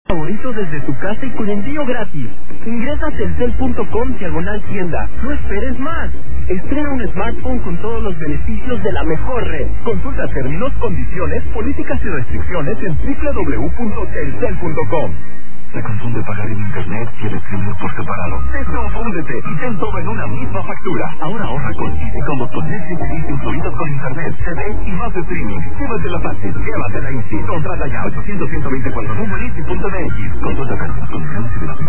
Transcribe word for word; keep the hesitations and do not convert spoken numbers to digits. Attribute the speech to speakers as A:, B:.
A: favorito desde tu casa y con envío gratis. Ingresa a telcel punto com diagonal tienda. No esperes más. Estrena un smartphone con todos los beneficios de la mejor red. Consulta términos, condiciones, políticas y restricciones en doble u doble u doble u punto telcel punto com.
B: Se confunde pagar en internet y electricidad por separado.
A: Desconfúndete y ten todo en una misma factura.
B: Ahora ahorra con Easy Combos con Netflix y Easy incluidos con internet, T V y más de streaming. Llévatela fácil, llévatela Easy. Contrata ya ochocientos ciento veinticuatro número easy punto m x. Consulta términos, condiciones y beneficios.